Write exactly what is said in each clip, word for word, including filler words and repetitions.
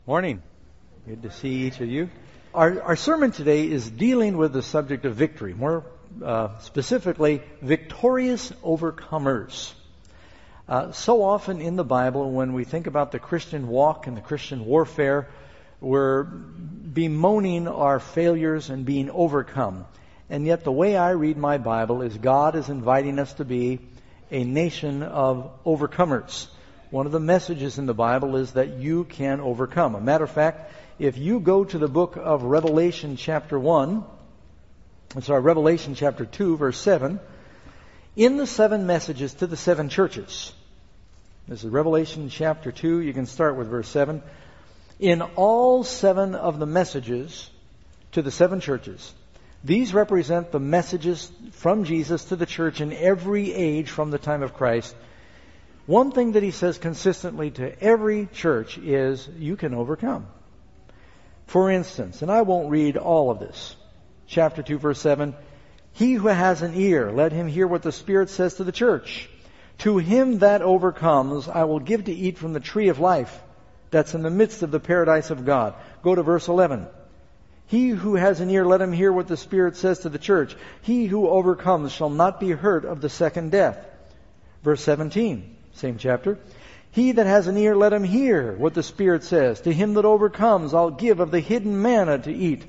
Morning. Good to see each of you. Our, our sermon today is dealing with the subject of victory, more uh, specifically, victorious overcomers. Uh, so often in the Bible, when we think about the Christian walk and the Christian warfare, we're bemoaning our failures and being overcome. And yet the way I read my Bible is God is inviting us to be a nation of overcomers. One of the messages in the Bible is that you can overcome. A matter of fact, if you go to the book of Revelation chapter one, I'm sorry, Revelation chapter two, verse seven, in the seven messages to the seven churches, this is Revelation chapter two, you can start with verse seven, in all seven of the messages to the seven churches, these represent the messages from Jesus to the church in every age from the time of Christ. One thing that he says consistently to every church is, you can overcome. For instance, and I won't read all of this, chapter two, verse seven, he who has an ear, let him hear what the Spirit says to the church. To him that overcomes, I will give to eat from the tree of life that's in the midst of the paradise of God. Go to verse eleven. He who has an ear, let him hear what the Spirit says to the church. He who overcomes shall not be hurt of the second death. Verse seventeen. Same chapter. He that has an ear, let him hear what the Spirit says. To him that overcomes, I'll give of the hidden manna to eat.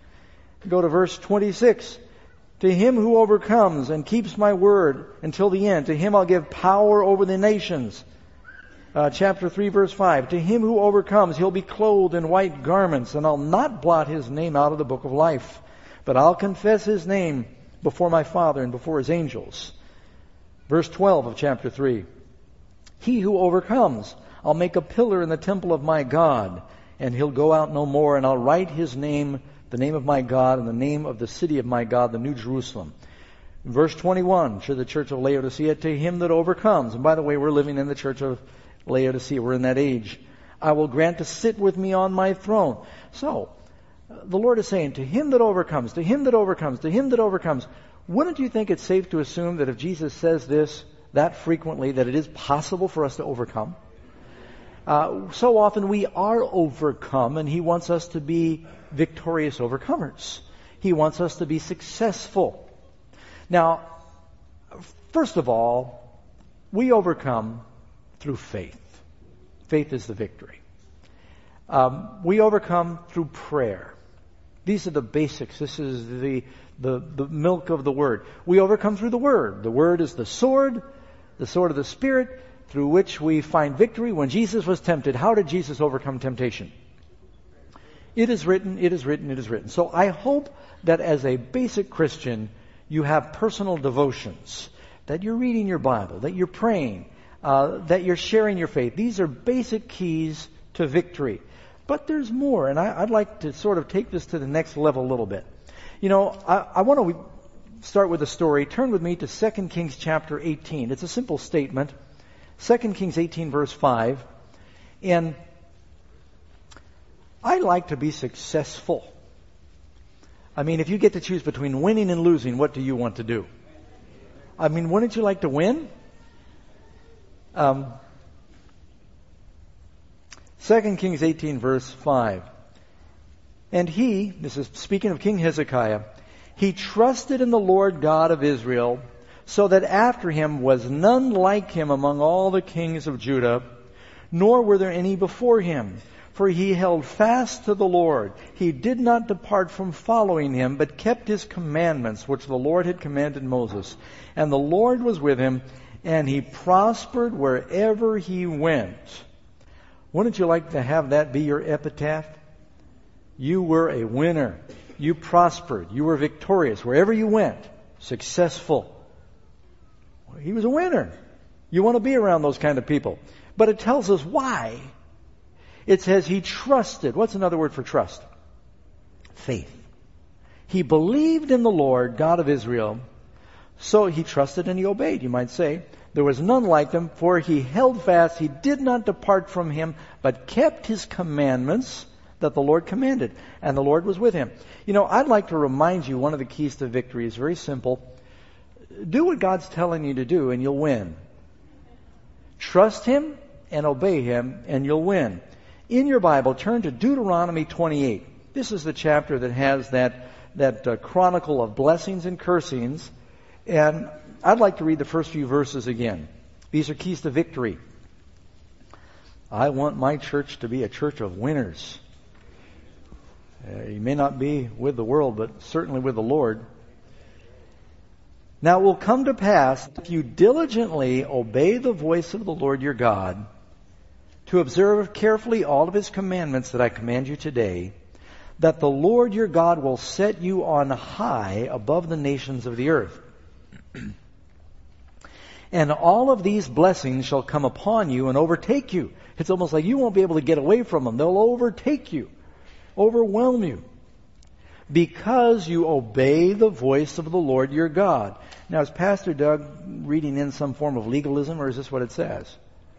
Go to verse twenty-six. To him who overcomes and keeps my word until the end, to him I'll give power over the nations. Uh, chapter three, verse five. To him who overcomes, he'll be clothed in white garments, and I'll not blot his name out of the book of life, but I'll confess his name before my Father and before his angels. Verse twelve of chapter three. He who overcomes, I'll make a pillar in the temple of my God, and he'll go out no more, and I'll write his name, the name of my God, and the name of the city of my God, the New Jerusalem. Verse twenty-one, to the church of Laodicea, to him that overcomes, and by the way, we're living in the church of Laodicea, we're in that age, I will grant to sit with me on my throne. So, the Lord is saying, to him that overcomes, to him that overcomes, to him that overcomes. Wouldn't you think it's safe to assume that if Jesus says this that frequently, that it is possible for us to overcome? Uh, so often we are overcome, and he wants us to be victorious overcomers. He wants us to be successful. Now, first of all, we overcome through faith. Faith is the victory. Um, we overcome through prayer. These are the basics. This is the, the, the milk of the Word. We overcome through the Word. The Word is the sword, the sword of the Spirit, through which we find victory. When Jesus was tempted, how did Jesus overcome temptation? It is written, it is written, it is written. So I hope that as a basic Christian, you have personal devotions, that you're reading your Bible, that you're praying, uh, that you're sharing your faith. These are basic keys to victory. But there's more, and I, I'd like to sort of take this to the next level a little bit. You know, I, I want to start with a story. Turn with me to Second Kings chapter eighteen. It's a simple statement. Second Kings eighteen, verse five. And I like to be successful. I mean, if you get to choose between winning and losing, what do you want to do? I mean, wouldn't you like to win? Um, Second Kings eighteen, verse five. And he, this is speaking of King Hezekiah, he trusted in the Lord God of Israel, so that after him was none like him among all the kings of Judah, nor were there any before him. For he held fast to the Lord. He did not depart from following him, but kept his commandments, which the Lord had commanded Moses. And the Lord was with him, and he prospered wherever he went. Wouldn't you like to have that be your epitaph? You were a winner. You prospered. You were victorious. Wherever you went, successful. He was a winner. You want to be around those kind of people. But it tells us why. It says he trusted. What's another word for trust? Faith. He believed in the Lord, God of Israel. So he trusted and he obeyed, you might say. There was none like him, for he held fast. He did not depart from him, but kept his commandments that the Lord commanded. And the Lord was with him. You know, I'd like to remind you one of the keys to victory is very simple. Do what God's telling you to do and you'll win. Trust him and obey him and you'll win. In your Bible, turn to Deuteronomy twenty-eight. This is the chapter that has that, that uh, chronicle of blessings and cursings. And I'd like to read the first few verses again. These are keys to victory. I want my church to be a church of winners. Uh, you may not be with the world, but certainly with the Lord. Now it will come to pass, if you diligently obey the voice of the Lord your God, to observe carefully all of His commandments that I command you today, that the Lord your God will set you on high above the nations of the earth. And all of these blessings shall come upon you and overtake you. It's almost like you won't be able to get away from them. They'll overtake you, overwhelm you, because you obey the voice of the Lord your God. Now, is Pastor Doug reading in some form of legalism, or is this what it says?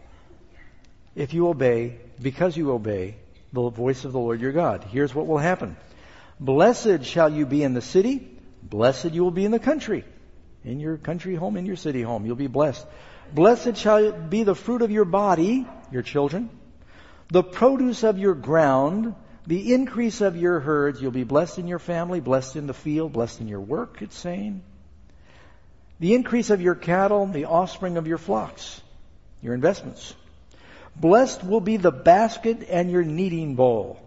If you obey, because you obey the voice of the Lord your God, here's what will happen. Blessed shall you be in the city, blessed you will be in the country. In your country home, in your city home, you'll be blessed. Blessed shall be the fruit of your body, your children, the produce of your ground, the increase of your herds. You'll be blessed in your family, blessed in the field, blessed in your work, it's saying. The increase of your cattle, the offspring of your flocks, your investments. Blessed will be the basket and your kneading bowl,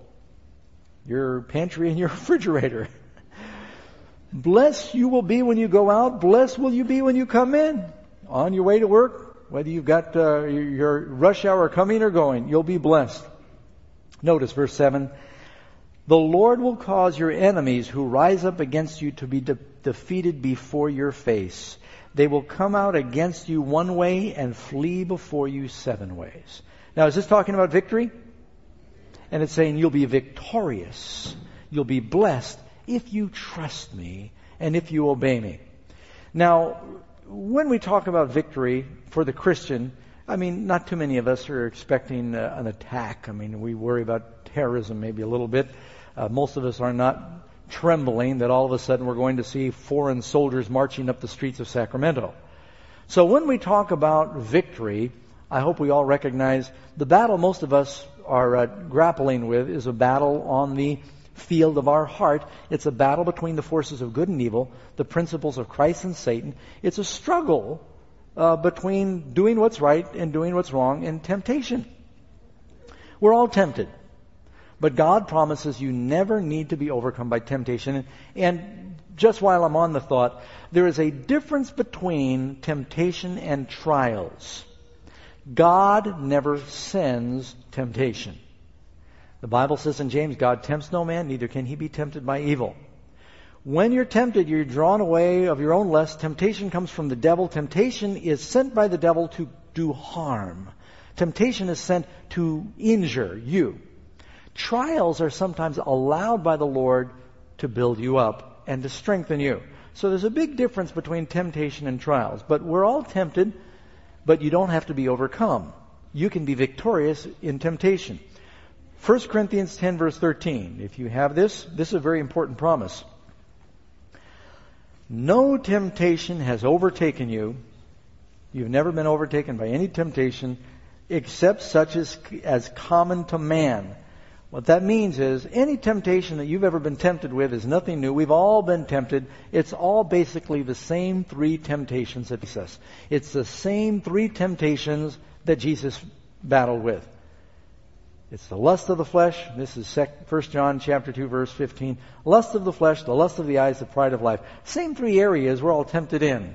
your pantry and your refrigerator. Blessed you will be when you go out. Blessed will you be when you come in. On your way to work, whether you've got uh, your rush hour coming or going, you'll be blessed. Notice verse seven. The Lord will cause your enemies who rise up against you to be de- defeated before your face. They will come out against you one way and flee before you seven ways. Now, is this talking about victory? And it's saying you'll be victorious. You'll be blessed if you trust me and if you obey me. Now, when we talk about victory for the Christian, I mean, not too many of us are expecting uh, an attack. I mean, we worry about terrorism maybe a little bit. Uh, most of us are not trembling that all of a sudden we're going to see foreign soldiers marching up the streets of Sacramento. So when we talk about victory, I hope we all recognize the battle most of us are uh, grappling with is a battle on the field of our heart. It's a battle between the forces of good and evil, the principles of Christ and Satan. It's a struggle uh, between doing what's right and doing what's wrong and temptation. We're all tempted. But God promises you never need to be overcome by temptation. And just while I'm on the thought, there is a difference between temptation and trials. God never sends temptation. The Bible says in James, God tempts no man, neither can he be tempted by evil. When you're tempted, you're drawn away of your own lust. Temptation comes from the devil. Temptation is sent by the devil to do harm. Temptation is sent to injure you. Trials are sometimes allowed by the Lord to build you up and to strengthen you. So there's a big difference between temptation and trials. But we're all tempted, but you don't have to be overcome. You can be victorious in temptation. First Corinthians ten, verse thirteen. If you have this, this is a very important promise. No temptation has overtaken you. You've never been overtaken by any temptation except such as, as common to man. What that means is any temptation that you've ever been tempted with is nothing new. We've all been tempted. It's all basically the same three temptations that Jesus. It's the same three temptations that Jesus battled with. It's the lust of the flesh. This is First John chapter two, verse fifteen. Lust of the flesh, the lust of the eyes, the pride of life. Same three areas we're all tempted in.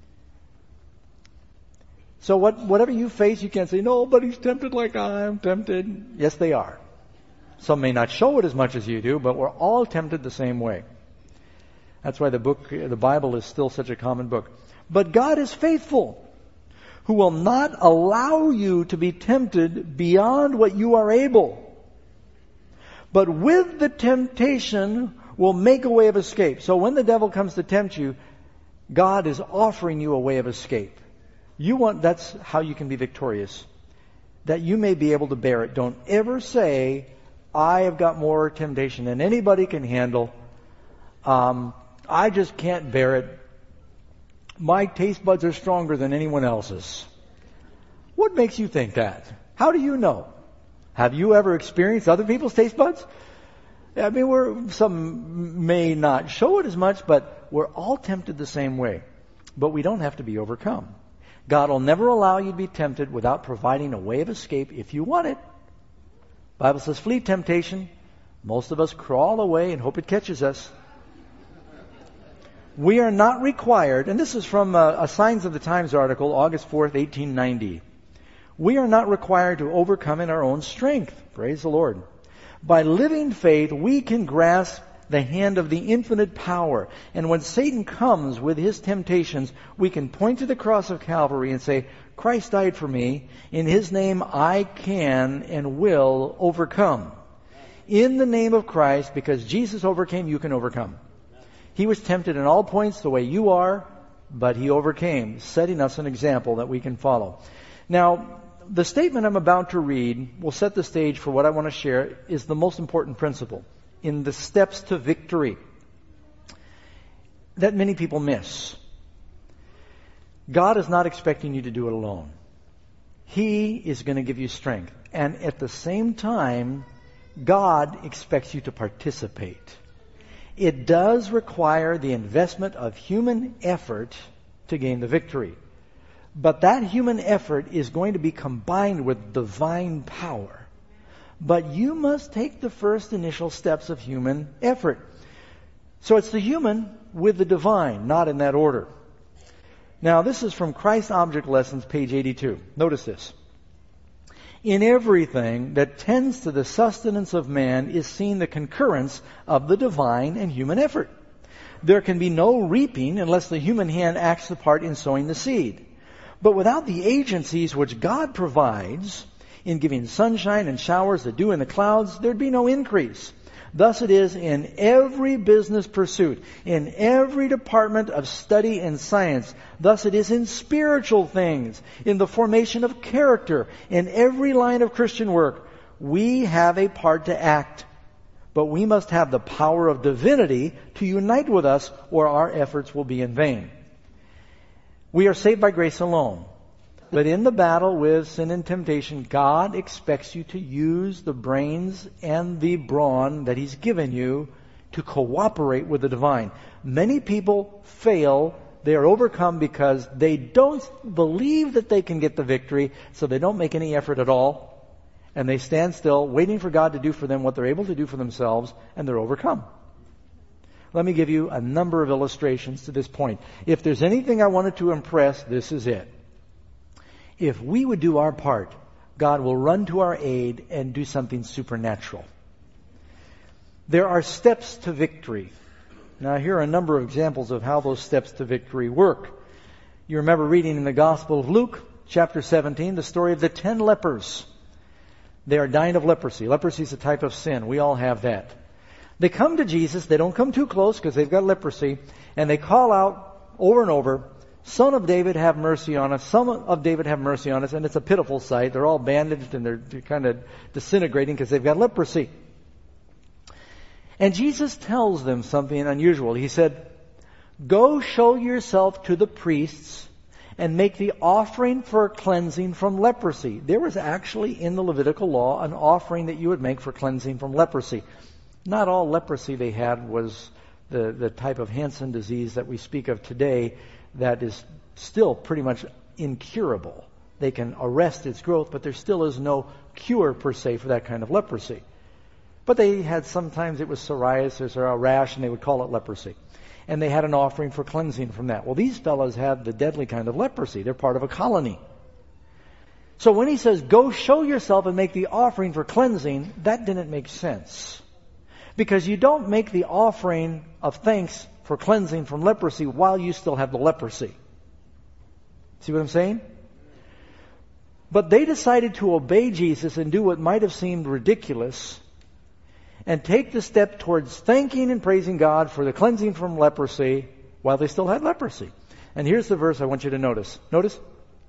So what, whatever you face, you can't say, nobody's tempted like I'm tempted. Yes, they are. Some may not show it as much as you do, but we're all tempted the same way. That's why the book, the Bible is still such a common book. But God is faithful, who will not allow you to be tempted beyond what you are able. But with the temptation will make a way of escape. So when the devil comes to tempt you, God is offering you a way of escape. You want, that's how you can be victorious. That you may be able to bear it. Don't ever say, I have got more temptation than anybody can handle. Um, I just can't bear it. My taste buds are stronger than anyone else's. What makes you think that? How do you know? Have you ever experienced other people's taste buds? I mean, we're, some may not show it as much, but we're all tempted the same way. But we don't have to be overcome. God will never allow you to be tempted without providing a way of escape if you want it. The Bible says, flee temptation. Most of us crawl away and hope it catches us. We are not required, and this is from a, a Signs of the Times article, August fourth, eighteen ninety. We are not required to overcome in our own strength. Praise the Lord. By living faith, we can grasp the hand of the infinite power. And when Satan comes with his temptations, we can point to the cross of Calvary and say, Christ died for me. In His name I can and will overcome. In the name of Christ, because Jesus overcame, you can overcome. He was tempted in all points the way you are, but He overcame, setting us an example that we can follow. Now, the statement I'm about to read will set the stage for what I want to share is the most important principle in the steps to victory that many people miss. God is not expecting you to do it alone. He is going to give you strength. And at the same time, God expects you to participate. It does require the investment of human effort to gain the victory. But that human effort is going to be combined with divine power. But you must take the first initial steps of human effort. So it's the human with the divine, not in that order. Now, this is from Christ Object Lessons, page eighty-two. Notice this. In everything that tends to the sustenance of man is seen the concurrence of the divine and human effort. There can be no reaping unless the human hand acts the part in sowing the seed. But without the agencies which God provides in giving sunshine and showers, the dew in the clouds, there'd be no increase. Thus it is in every business pursuit, in every department of study and science. Thus it is in spiritual things, in the formation of character, in every line of Christian work. We have a part to act, but we must have the power of divinity to unite with us, or our efforts will be in vain. We are saved by grace alone. But in the battle with sin and temptation, God expects you to use the brains and the brawn that He's given you to cooperate with the divine. Many people fail. They are overcome because they don't believe that they can get the victory, so they don't make any effort at all. And they stand still, waiting for God to do for them what they're able to do for themselves, and they're overcome. Let me give you a number of illustrations to this point. If there's anything I wanted to impress, this is it. If we would do our part, God will run to our aid and do something supernatural. There are steps to victory. Now, here are a number of examples of how those steps to victory work. You remember reading in the Gospel of Luke, chapter seventeen, the story of the ten lepers. They are dying of leprosy. Leprosy is a type of sin. We all have that. They come to Jesus. They don't come too close because they've got leprosy. And they call out over and over, Son of David, have mercy on us. Son of David, have mercy on us. And it's a pitiful sight. They're all bandaged and they're kind of disintegrating because they've got leprosy. And Jesus tells them something unusual. He said, Go show yourself to the priests and make the offering for cleansing from leprosy. There was actually in the Levitical law an offering that you would make for cleansing from leprosy. Not all leprosy they had was the, the type of Hansen disease that we speak of today that is still pretty much incurable. They can arrest its growth, but there still is no cure per se for that kind of leprosy. But they had, sometimes it was psoriasis or a rash, and they would call it leprosy. And they had an offering for cleansing from that. Well, these fellows had the deadly kind of leprosy. They're part of a colony. So when he says, go show yourself and make the offering for cleansing, that didn't make sense. Because you don't make the offering of thanks for cleansing from leprosy while you still have the leprosy. See what I'm saying? But they decided to obey Jesus and do what might have seemed ridiculous and take the step towards thanking and praising God for the cleansing from leprosy while they still had leprosy. And here's the verse I want you to notice. Notice.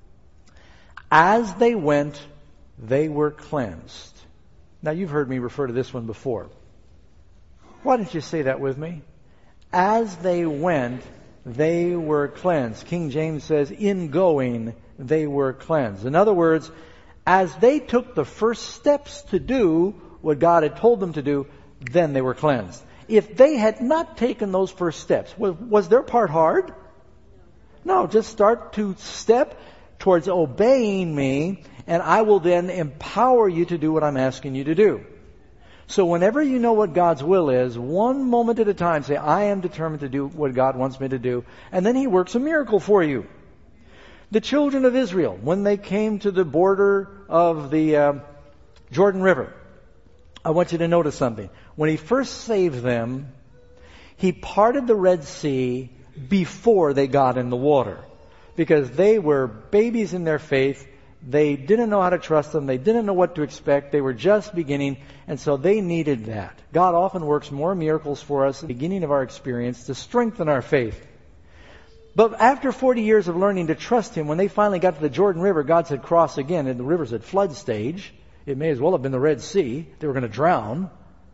As they went, they were cleansed. Now you've heard me refer to this one before. Why don't you say that with me? As they went, they were cleansed. King James says, in going, they were cleansed. In other words, As they took the first steps to do what God had told them to do, then they were cleansed. If they had not taken those first steps, was, was their part hard? No, just start to step towards obeying me, and I will then empower you to do what I'm asking you to do. So whenever you know what God's will is, one moment at a time, say, I am determined to do what God wants me to do, and then He works a miracle for you. The children of Israel, when they came to the border of the uh, Jordan River, I want you to notice something. When He first saved them, He parted the Red Sea before they got in the water. Because they were babies in their faith. They didn't know how to trust them. They didn't know what to expect. They were just beginning. And so they needed that. God often works more miracles for us at the beginning of our experience to strengthen our faith. But after forty years of learning to trust Him, when they finally got to the Jordan River, God said, cross again. And the river's at flood stage. It may as well have been the Red Sea. They were going to drown.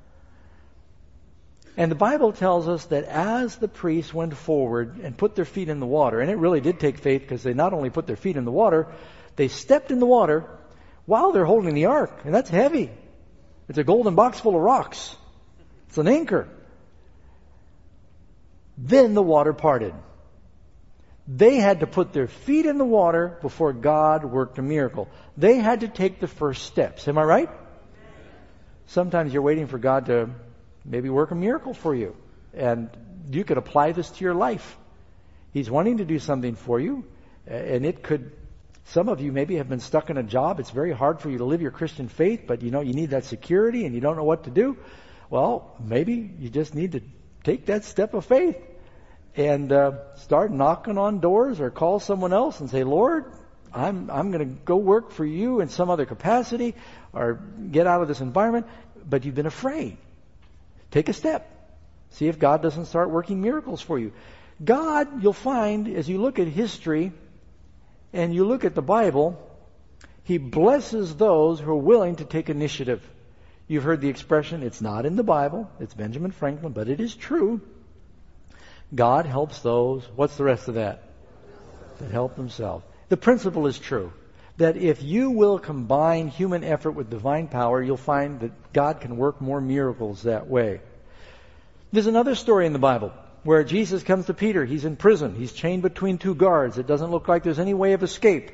And the Bible tells us that as the priests went forward and put their feet in the water, and it really did take faith because they not only put their feet in the water, they stepped in the water while they're holding the ark. And that's heavy. It's a golden box full of rocks. It's an anchor. Then the water parted. They had to put their feet in the water before God worked a miracle. They had to take the first steps. Am I right? Sometimes you're waiting for God to maybe work a miracle for you. And you could apply this to your life. He's wanting to do something for you. And it could, some of you maybe have been stuck in a job. It's very hard for you to live your Christian faith, but you know you need that security and you don't know what to do. Well, maybe you just need to take that step of faith and uh, start knocking on doors or call someone else and say, Lord, I'm I'm going to go work for you in some other capacity or get out of this environment, but you've been afraid. Take a step. See if God doesn't start working miracles for you. God, you'll find, as you look at history and you look at the Bible, He blesses those who are willing to take initiative. You've heard the expression, it's not in the Bible. It's Benjamin Franklin, but it is true. God helps those, what's the rest of that? That help themselves. The principle is true. That if you will combine human effort with divine power, you'll find that God can work more miracles that way. There's another story in the Bible where Jesus comes to Peter. He's in prison. He's chained between two guards. It doesn't look like there's any way of escape.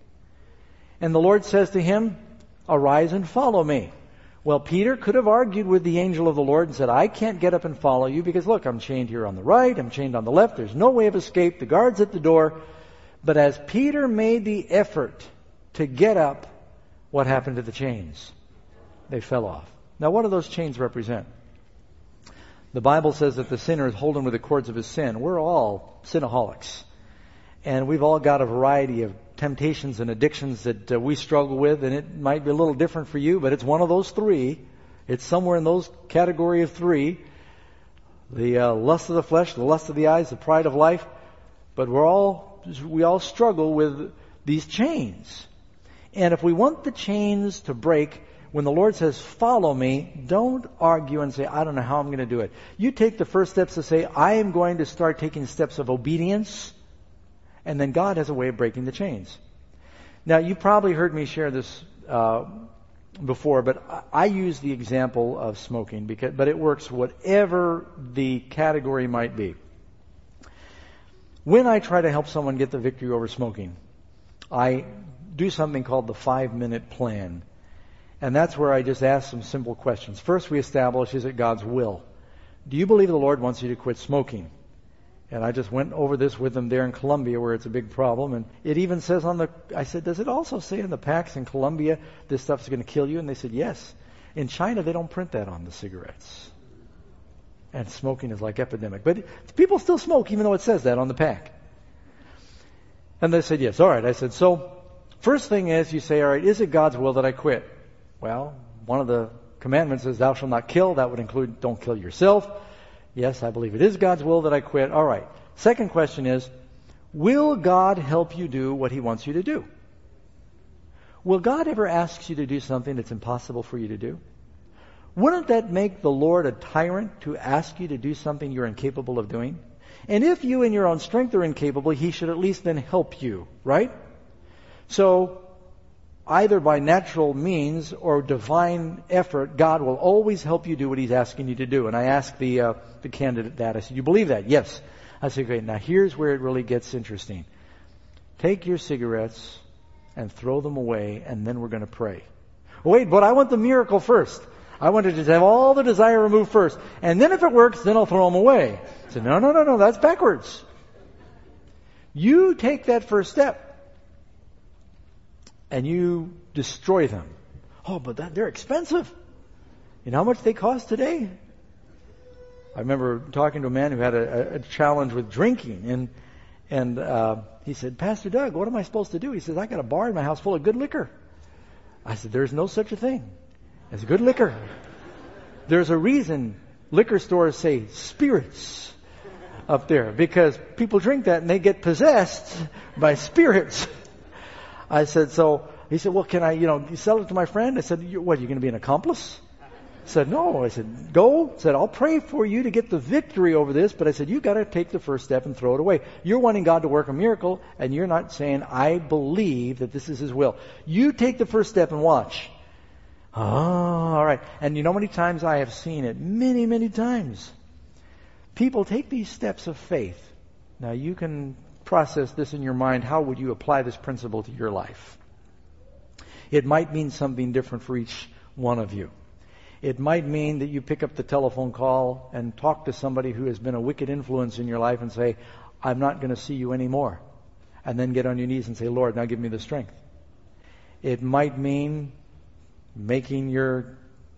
And the Lord says to him, arise and follow me. Well, Peter could have argued with the angel of the Lord and said, I can't get up and follow you because look, I'm chained here on the right, I'm chained on the left, there's no way of escape, the guard's at the door. But as Peter made the effort to get up, what happened to the chains? They fell off. Now, what do those chains represent? The Bible says that the sinner is holden with the cords of his sin. We're all sinaholics. And we've all got a variety of temptations and addictions that uh, we struggle with, and it might be a little different for you, but it's one of those three. It's somewhere in those category of three. The uh, lust of the flesh, the lust of the eyes, the pride of life. But we're all, we all struggle with these chains. And if we want the chains to break, when the Lord says, follow me, don't argue and say, I don't know how I'm going to do it. You take the first steps to say, I am going to start taking steps of obedience, and then God has a way of breaking the chains. Now, you've probably heard me share this uh, before, but I use the example of smoking, because, but it works whatever the category might be. When I try to help someone get the victory over smoking, I do something called the five-minute plan. And that's where I just ask some simple questions. First, we establish, is it God's will? Do you believe the Lord wants you to quit smoking? And I just went over this with them there in Colombia where it's a big problem. And it even says on the, I said, does it also say in the packs in Colombia, this stuff's going to kill you? And they said, yes. In China, they don't print that on the cigarettes. And smoking is like epidemic. But people still smoke even though it says that on the pack. And they said, yes. All right. I said, so first thing is you say, all right, is it God's will that I quit? Well, one of the commandments is thou shalt not kill. That would include don't kill yourself. Yes, I believe it is God's will that I quit. All right. Second question is, will God help you do what He wants you to do? Will God ever ask you to do something that's impossible for you to do? Wouldn't that make the Lord a tyrant to ask you to do something you're incapable of doing? And if you in your own strength are incapable, He should at least then help you, right? So, either by natural means or divine effort, God will always help you do what He's asking you to do. And I asked the uh, the candidate that. I said, you believe that? Yes. I said, great. Now here's where it really gets interesting. Take your cigarettes and throw them away, and then we're going to pray. Wait, but I want the miracle first. I want to just have all the desire removed first. And then if it works, then I'll throw them away. I said, no, no, no, no, that's backwards. You take that first step. And you destroy them. Oh, but that, they're expensive. You know how much they cost today? I remember talking to a man who had a, a challenge with drinking. And and uh, he said, Pastor Doug, what am I supposed to do? He says, I got a bar in my house full of good liquor. I said, there's no such a thing as good liquor. There's a reason liquor stores say spirits up there. Because people drink that and they get possessed by spirits. I said, so, he said, well, can I, you know, sell it to my friend? I said, you, what, are you going to be an accomplice? I said, no. I said, go. I said, I'll pray for you to get the victory over this, but I said, you got to take the first step and throw it away. You're wanting God to work a miracle, and you're not saying, I believe that this is His will. You take the first step and watch. Oh, all right. And you know how many times I have seen it? Many, many times. People take these steps of faith. Now, you can process this in your mind. How would you apply this principle to your life? It might mean something different for each one of you. It might mean that you pick up the telephone call and talk to somebody who has been a wicked influence in your life and say, I'm not going to see you anymore. And then get on your knees and say, Lord, now give me the strength. It might mean making your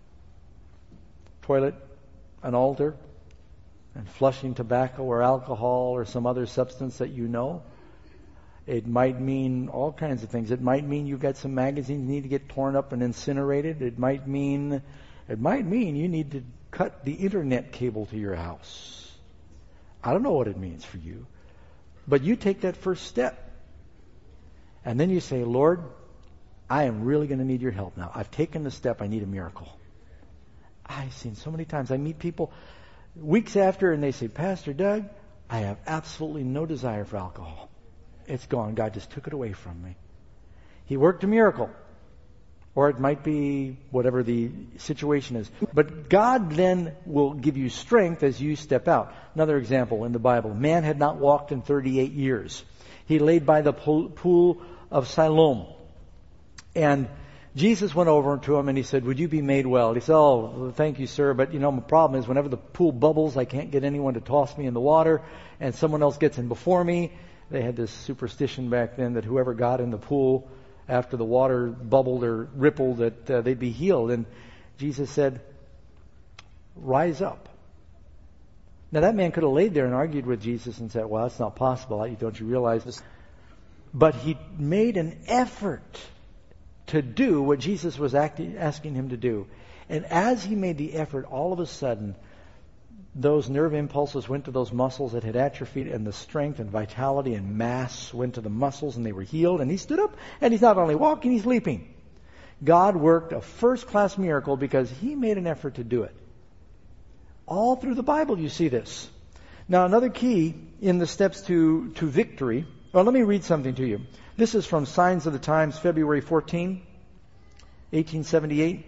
toilet an altar and flushing tobacco or alcohol or some other substance that you know. It might mean all kinds of things. It might mean you've got some magazines need to get torn up and incinerated. It might mean, it might mean you need to cut the internet cable to your house. I don't know what it means for you. But you take that first step. And then you say, Lord, I am really going to need your help now. I've taken the step. I need a miracle. I've seen so many times. I meet people weeks after, and they say, Pastor Doug, I have absolutely no desire for alcohol. It's gone. God just took it away from me. He worked a miracle. Or it might be whatever the situation is. But God then will give you strength as you step out. Another example in the Bible. Man had not walked in thirty-eight years. He laid by the pool of Siloam. And Jesus went over to him and he said, would you be made well? He said, oh, thank you, sir. But, you know, my problem is whenever the pool bubbles, I can't get anyone to toss me in the water. And someone else gets in before me. They had this superstition back then that whoever got in the pool after the water bubbled or rippled, that uh, they'd be healed. And Jesus said, rise up. Now that man could have laid there and argued with Jesus and said, well, that's not possible. Don't you realize this? But he made an effort to do what Jesus was acting, asking him to do. And as he made the effort, all of a sudden, those nerve impulses went to those muscles that had atrophied, and the strength and vitality and mass went to the muscles, and they were healed. And he stood up, and he's not only walking, he's leaping. God worked a first-class miracle because he made an effort to do it. All through the Bible you see this. Now, another key in the steps to, to victory. Well, let me read something to you. This is from Signs of the Times, February fourteenth, eighteen seventy-eight.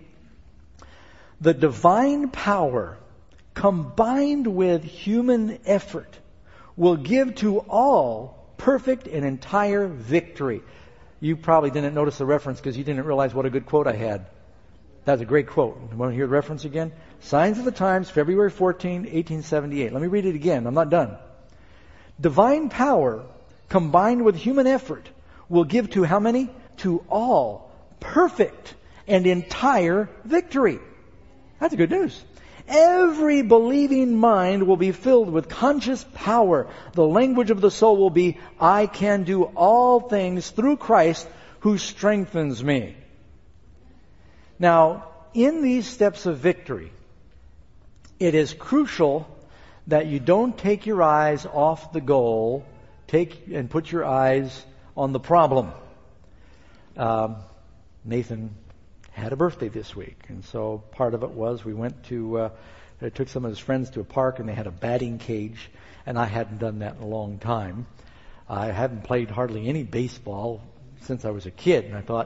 The divine power combined with human effort will give to all perfect and entire victory. You probably didn't notice the reference because you didn't realize what a good quote I had. That's a great quote. You want to hear the reference again? Signs of the Times, February fourteenth, eighteen seventy-eight. Let me read it again. I'm not done. Divine power combined with human effort will give to how many? To all perfect and entire victory. That's good news. Every believing mind will be filled with conscious power. The language of the soul will be, I can do all things through Christ who strengthens me. Now, in these steps of victory, it is crucial that you don't take your eyes off the goal, take and put your eyes on the problem. Um, Nathan had a birthday this week, and so part of it was we went to, uh, I took some of his friends to a park, and they had a batting cage, and I hadn't done that in a long time. I haven't played hardly any baseball since I was a kid, and I thought,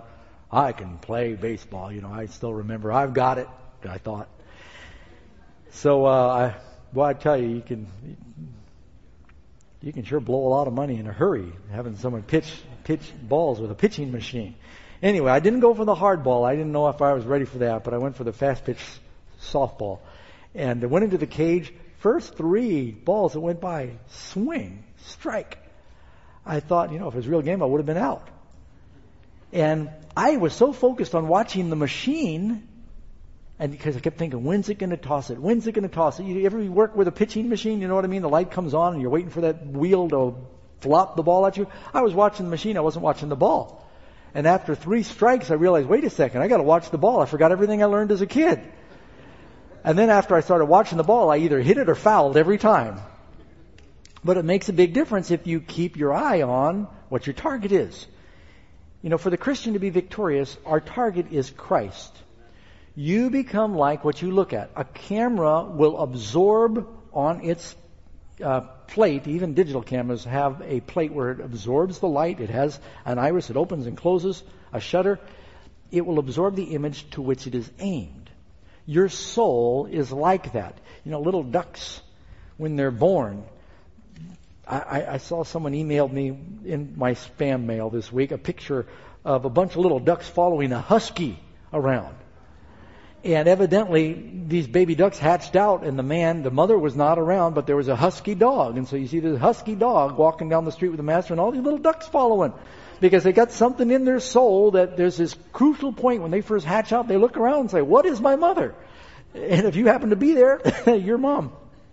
I can play baseball. You know, I still remember. I've got it, I thought. So, uh, I, well, I tell you, you can you can sure blow a lot of money in a hurry having someone pitch pitch balls with a pitching machine. Anyway, I didn't go for the hard ball. I didn't know if I was ready for that, but I went for the fast pitch softball. And I went into the cage. First three balls that went by, swing, strike. I thought, you know, if it was a real game, I would have been out. And I was so focused on watching the machine, and because I kept thinking, when's it going to toss it? When's it going to toss it? You ever work with a pitching machine? You know what I mean? The light comes on, and you're waiting for that wheel to flop the ball at you. I was watching the machine. I wasn't watching the ball. And after three strikes, I realized, wait a second, I got to watch the ball. I forgot everything I learned as a kid. And then after I started watching the ball, I either hit it or fouled every time. But it makes a big difference if you keep your eye on what your target is. You know, for the Christian to be victorious, our target is Christ. You become like what you look at. A camera will absorb on its uh, plate, even digital cameras have a plate where it absorbs the light. It has an iris, it opens and closes, a shutter. It will absorb the image to which it is aimed. Your soul is like that. You know, little ducks, when they're born. I, I, I saw someone emailed me in my spam mail this week a picture of a bunch of little ducks following a husky around. And evidently, these baby ducks hatched out, and the man, the mother was not around, but there was a husky dog. And so you see this husky dog walking down the street with the master, and all these little ducks following. Because they got something in their soul that there's this crucial point when they first hatch out, they look around and say, what is my mother? And if you happen to be there, your mom.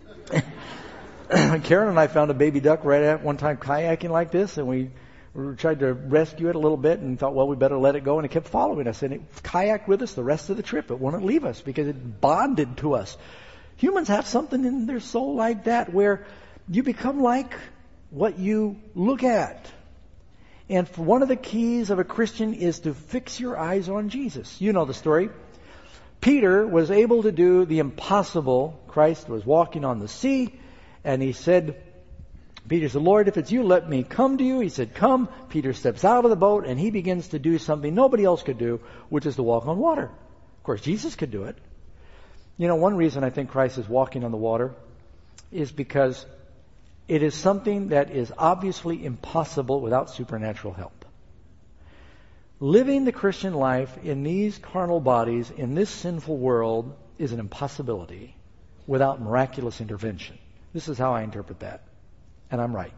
Karen and I found a baby duck right at one time kayaking like this, and we tried to rescue it a little bit and thought, well, we better let it go, and it kept following us, and it kayaked with us the rest of the trip. It wouldn't leave us because it bonded to us. Humans have something in their soul like that where you become like what you look at. And one of the keys of a Christian is to fix your eyes on Jesus. You know the story. Peter was able to do the impossible. Christ was walking on the sea, and he said, Peter said, Lord, if it's you, let me come to you. He said, come. Peter steps out of the boat, and he begins to do something nobody else could do, which is to walk on water. Of course, Jesus could do it. You know, one reason I think Christ is walking on the water is because it is something that is obviously impossible without supernatural help. Living the Christian life in these carnal bodies, in this sinful world, is an impossibility without miraculous intervention. This is how I interpret that. And I'm right.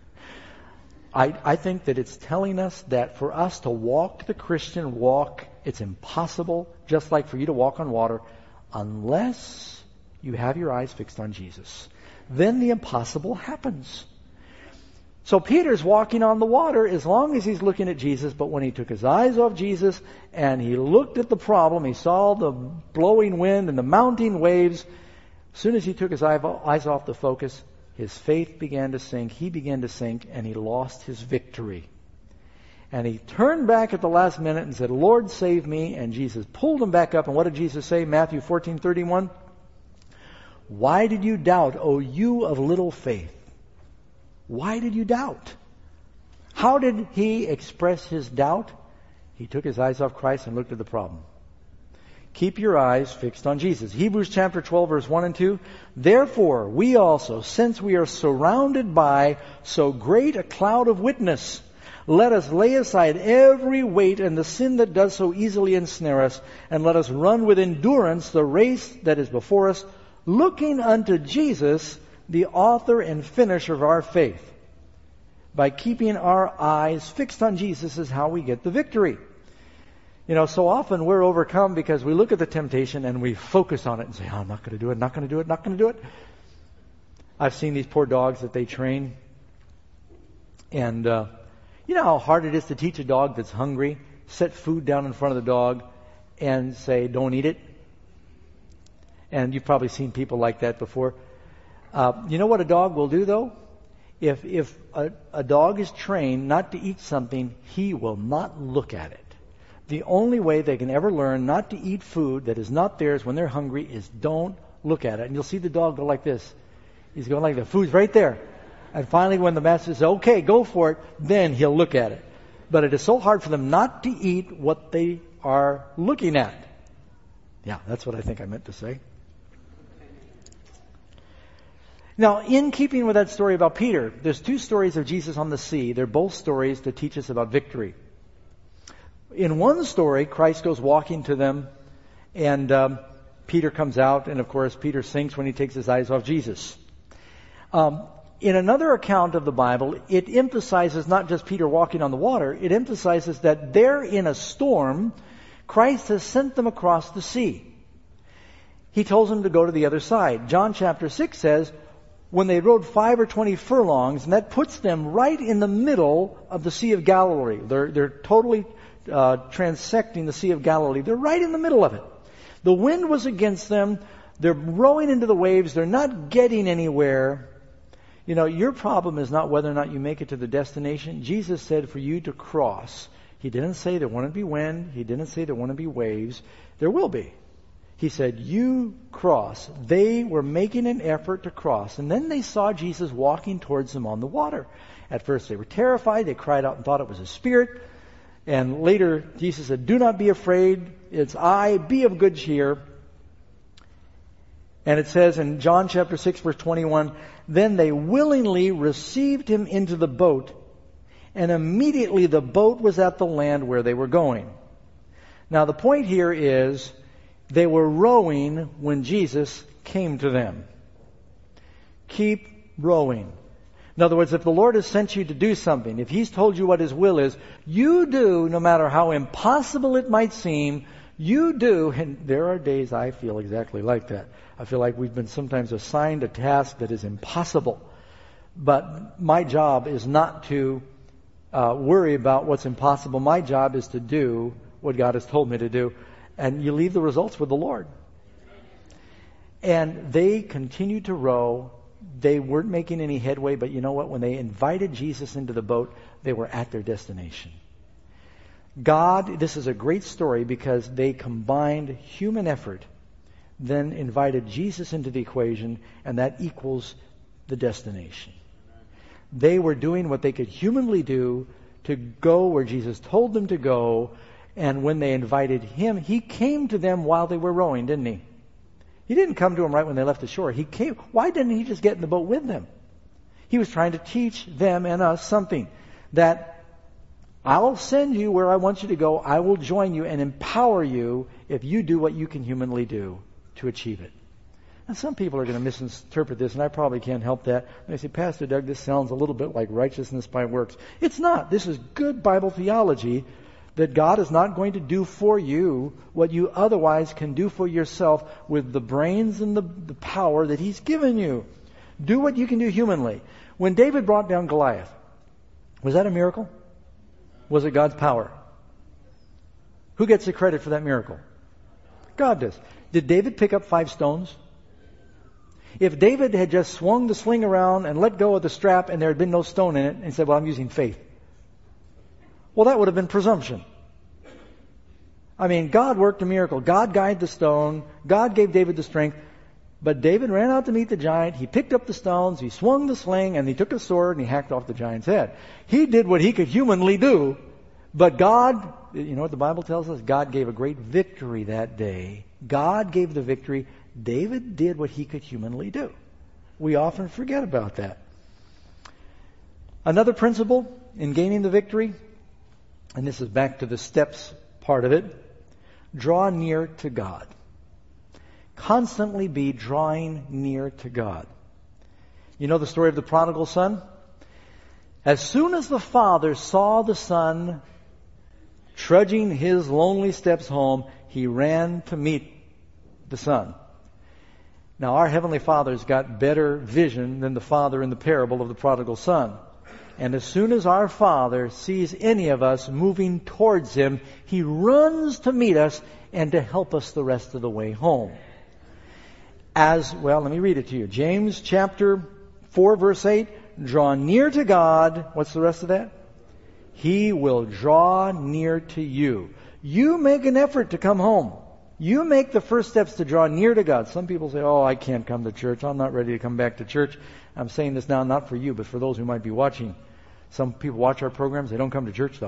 I, I think that it's telling us that for us to walk the Christian walk, it's impossible, just like for you to walk on water, unless you have your eyes fixed on Jesus. Then the impossible happens. So Peter's walking on the water as long as he's looking at Jesus, but when he took his eyes off Jesus and he looked at the problem, he saw the blowing wind and the mounting waves. As soon as he took his eyes off the focus, his faith began to sink, he began to sink, and he lost his victory. And he turned back at the last minute and said, Lord, save me. And Jesus pulled him back up. And what did Jesus say? Matthew fourteen thirty-one. Why did you doubt, O you of little faith? Why did you doubt? How did he express his doubt? He took his eyes off Christ and looked at the problem. Keep your eyes fixed on Jesus. Hebrews chapter twelve, verse one and two. Therefore, we also, since we are surrounded by so great a cloud of witness, let us lay aside every weight and the sin that does so easily ensnare us, and let us run with endurance the race that is before us, looking unto Jesus, the author and finisher of our faith. By keeping our eyes fixed on Jesus is how we get the victory. You know, so often we're overcome because we look at the temptation and we focus on it and say, oh, I'm not going to do it, not going to do it, not going to do it. I've seen these poor dogs that they train. And uh, you know how hard it is to teach a dog that's hungry, set food down in front of the dog and say, don't eat it? And you've probably seen people like that before. Uh, you know what a dog will do, though? If, if a, a dog is trained not to eat something, he will not look at it. The only way they can ever learn not to eat food that is not theirs when they're hungry is don't look at it. And you'll see the dog go like this. He's going like the food's right there. And finally when the master says, okay, go for it, then he'll look at it. but it is so hard for them not to eat what they are looking at. Yeah, that's what I think I meant to say. Now, in keeping with that story about Peter, there's two stories of Jesus on the sea. They're both stories to teach us about victory. In one story, Christ goes walking to them, and um, Peter comes out, and of course, Peter sinks when he takes his eyes off Jesus. Um, in another account of the Bible, it emphasizes not just Peter walking on the water, it emphasizes that they're in a storm. Christ has sent them across the sea. He tells them to go to the other side. John chapter six says, when they rode five or twenty furlongs, and that puts them right in the middle of the Sea of Galilee. They're, they're totally uh, transecting the Sea of Galilee. They're right in the middle of it. The wind was against them. They're rowing into the waves. They're not getting anywhere. You know, your problem is not whether or not you make it to the destination. Jesus said for you to cross. He didn't say there wouldn't be wind. He didn't say there wouldn't be waves. There will be. He said, you cross. They were making an effort to cross. And then they saw Jesus walking towards them on the water. At first they were terrified. They cried out and thought it was a spirit. And later Jesus said, do not be afraid. It's I. Be of good cheer. And it says in John chapter six verse twenty-one, then they willingly received him into the boat. And immediately the boat was at the land where they were going. Now the point here is, they were rowing when Jesus came to them. Keep rowing. In other words, if the Lord has sent you to do something, if He's told you what His will is, you do, no matter how impossible it might seem, you do. And there are days I feel exactly like that. I feel like we've been sometimes assigned a task that is impossible. But my job is not to uh, worry about what's impossible. My job is to do what God has told me to do. And you leave the results with the Lord. And they continued to row. They weren't making any headway, but you know what? When they invited Jesus into the boat, they were at their destination. God, this is a great story because they combined human effort, then invited Jesus into the equation, and that equals the destination. They were doing what they could humanly do to go where Jesus told them to go. And when they invited Him, He came to them while they were rowing, didn't He? He didn't come to them right when they left the shore. He came. Why didn't He just get in the boat with them? He was trying to teach them and us something. That I'll send you where I want you to go. I will join you and empower you if you do what you can humanly do to achieve it. And some people are going to misinterpret this, and I probably can't help that. And they say, Pastor Doug, this sounds a little bit like righteousness by works. It's not. This is good Bible theology. That God is not going to do for you what you otherwise can do for yourself with the brains and the, the power that He's given you. Do what you can do humanly. When David brought down Goliath, was that a miracle? Was it God's power? Who gets the credit for that miracle? God does. Did David pick up five stones? If David had just swung the sling around and let go of the strap and there had been no stone in it and said, well, I'm using faith. Well, that would have been presumption. I mean, God worked a miracle. God guided the stone. God gave David the strength. But David ran out to meet the giant. He picked up the stones. He swung the sling, and he took a sword and he hacked off the giant's head. He did what he could humanly do. But God, you know what the Bible tells us? God gave a great victory that day. God gave the victory. David did what he could humanly do. We often forget about that. Another principle in gaining the victory, and this is back to the steps part of it, draw near to God. Constantly be drawing near to God. You know the story of the prodigal son? As soon as the father saw the son trudging his lonely steps home, he ran to meet the son. Now, our Heavenly Father's got better vision than the father in the parable of the prodigal son. And as soon as our Father sees any of us moving towards Him, He runs to meet us and to help us the rest of the way home. As, well, let me read it to you. James chapter four, verse eight, draw near to God. What's the rest of that? He will draw near to you. You make an effort to come home. You make the first steps to draw near to God. Some people say, oh, I can't come to church. I'm not ready to come back to church. I'm saying this now not for you, but for those who might be watching. Some people watch our programs. They don't come to church, though.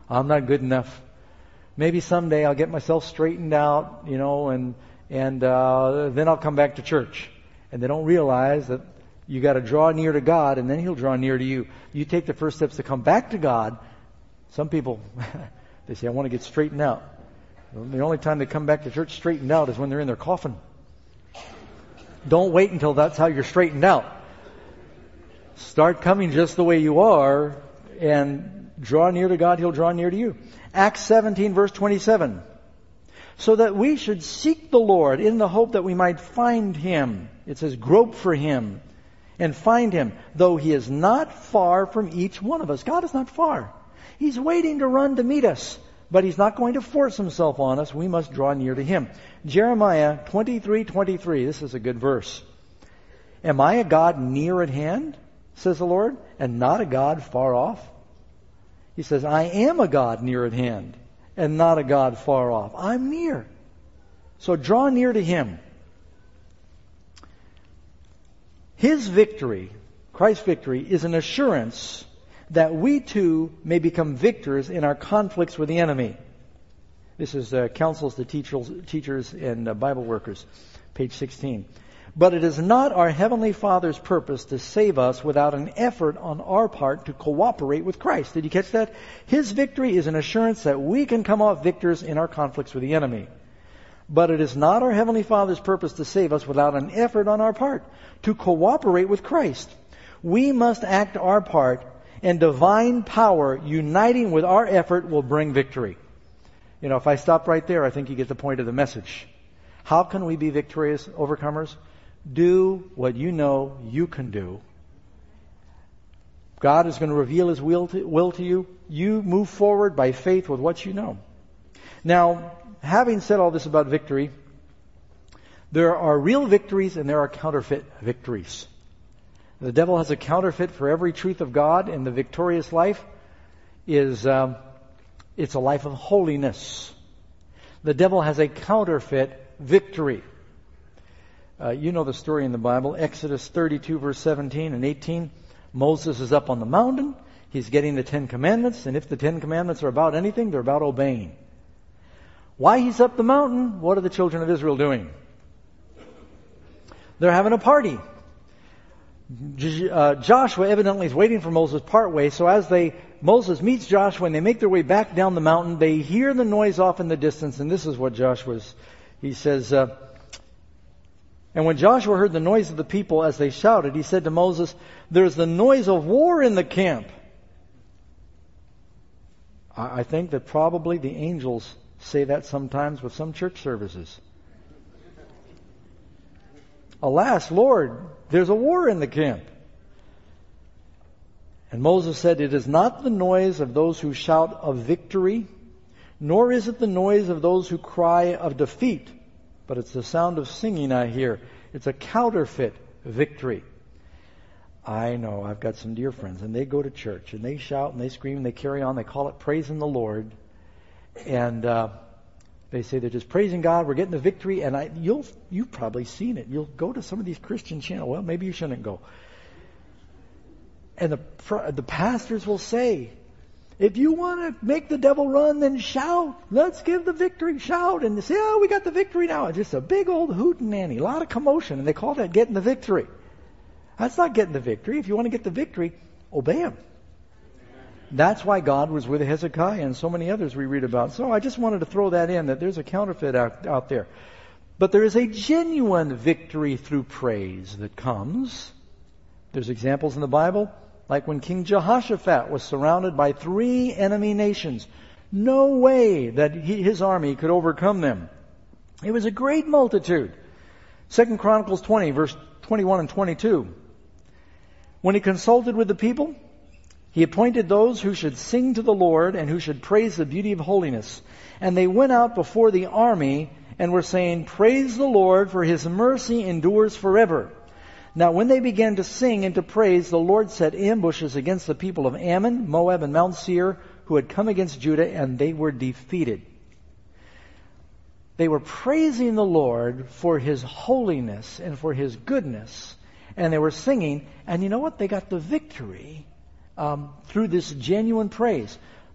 I'm not good enough. Maybe someday I'll get myself straightened out, you know, and and uh, then I'll come back to church. And they don't realize that you got to draw near to God, and then He'll draw near to you. You take the first steps to come back to God. Some people, they say, I want to get straightened out. Well, the only time they come back to church straightened out is when they're in their coffin. Don't wait until that's how you're straightened out. Start coming just the way you are, and draw near to God, He'll draw near to you. Acts seventeen, verse twenty-seven. So that we should seek the Lord in the hope that we might find Him. It says, grope for Him and find Him, though He is not far from each one of us. God is not far. He's waiting to run to meet us, but He's not going to force Himself on us. We must draw near to Him. Jeremiah twenty-three twenty-three. This is a good verse. Am I a God near at hand, says the Lord, and not a God far off? He says, I am a God near at hand and not a God far off. I'm near. So draw near to Him. His victory, Christ's victory, is an assurance that we too may become victors in our conflicts with the enemy. This is uh, Counsels to Teachers, teachers and uh, Bible Workers, page sixteen. But it is not our Heavenly Father's purpose to save us without an effort on our part to cooperate with Christ. Did you catch that? His victory is an assurance that we can come off victors in our conflicts with the enemy. But it is not our Heavenly Father's purpose to save us without an effort on our part to cooperate with Christ. We must act our part, and divine power uniting with our effort will bring victory. You know, if I stop right there, I think you get the point of the message. How can we be victorious overcomers? Do what you know you can do. God is going to reveal His will to, will to you. You move forward by faith with what you know. Now, having said all this about victory, there are real victories and there are counterfeit victories. The devil has a counterfeit for every truth of God, and the victorious life is um, it's a life of holiness. The devil has a counterfeit victory. Uh, you know the story in the Bible, Exodus thirty-two, verse seventeen and eighteen. Moses is up on the mountain. He's getting the Ten Commandments, and if the Ten Commandments are about anything, they're about obeying. Why he's up the mountain? What are the children of Israel doing? They're having a party. Uh, Joshua evidently is waiting for Moses part way, so as they Moses meets Joshua and they make their way back down the mountain, they hear the noise off in the distance, and this is what Joshua's, he says, uh, and when Joshua heard the noise of the people as they shouted, he said to Moses, there's the noise of war in the camp. I, I think that probably the angels say that sometimes with some church services. Alas, Lord, there's a war in the camp. And Moses said, it is not the noise of those who shout of victory, nor is it the noise of those who cry of defeat, but it's the sound of singing I hear. It's a counterfeit victory. I know, I've got some dear friends, and they go to church, and they shout, and they scream, and they carry on. They call it praising the Lord. And uh, they say they're just praising God, we're getting the victory, and I, you'll, you've probably seen it. You'll go to some of these Christian channels. Well, maybe you shouldn't go. And the the pastors will say, if you want to make the devil run, then shout. Let's give the victory. Shout. And they say, oh, we got the victory now. It's just a big old hootenanny, a lot of commotion. And they call that getting the victory. That's not getting the victory. If you want to get the victory, obey Him. That's why God was with Hezekiah and so many others we read about. So I just wanted to throw that in, that there's a counterfeit out, out there. But there is a genuine victory through praise that comes. There's examples in the Bible, like when King Jehoshaphat was surrounded by three enemy nations. No way that he, his army could overcome them. It was a great multitude. Second Chronicles twenty, verse twenty-one and twenty-two. When he consulted with the people, he appointed those who should sing to the Lord and who should praise the beauty of holiness. And they went out before the army and were saying, praise the Lord, for His mercy endures forever. Now when they began to sing and to praise, the Lord set ambushes against the people of Ammon, Moab, and Mount Seir, who had come against Judah, and they were defeated. They were praising the Lord for His holiness and for His goodness. And they were singing, and you know what? They got the victory um, through this genuine praise.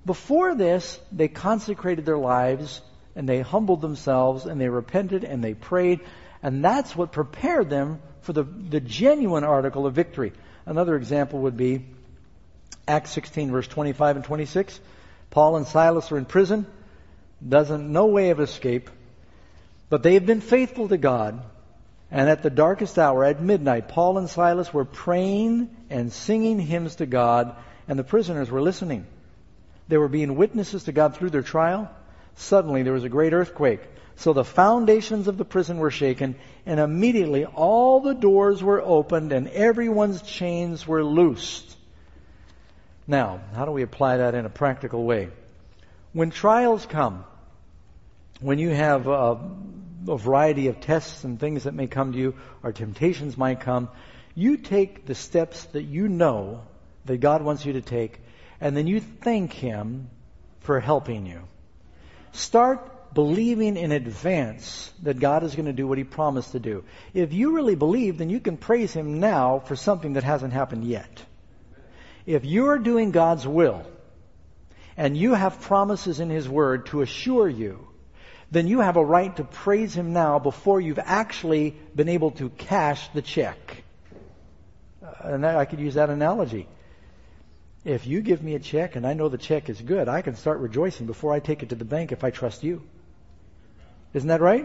Before this, they consecrated their lives and they humbled themselves and they repented and they prayed, and that's what prepared them for the, the genuine article of victory. Another example would be Acts sixteen, verse twenty-five and twenty-six. Paul and Silas are in prison. Doesn't no way of escape. But they have been faithful to God. And at the darkest hour, at midnight, Paul and Silas were praying and singing hymns to God, and the prisoners were listening. They were being witnesses to God through their trial. Suddenly there was a great earthquake. So the foundations of the prison were shaken, and immediately all the doors were opened and everyone's chains were loosed. Now, how do we apply that in a practical way? When trials come, when you have a, a variety of tests and things that may come to you, or temptations might come, you take the steps that you know that God wants you to take, and then you thank Him for helping you. Start believing in advance that God is going to do what He promised to do. If you really believe, then you can praise Him now for something that hasn't happened yet. If you're doing God's will, and you have promises in His Word to assure you, then you have a right to praise Him now before you've actually been able to cash the check. And I could use that analogy. If you give me a check and I know the check is good, I can start rejoicing before I take it to the bank if I trust you. Isn't that right?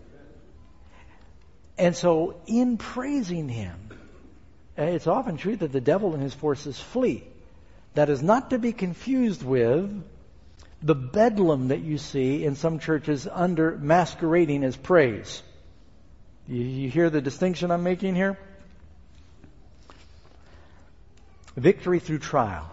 And so in praising Him, it's often true that the devil and his forces flee. That is not to be confused with the bedlam that you see in some churches under masquerading as praise. You, you hear the distinction I'm making here? Victory through trial.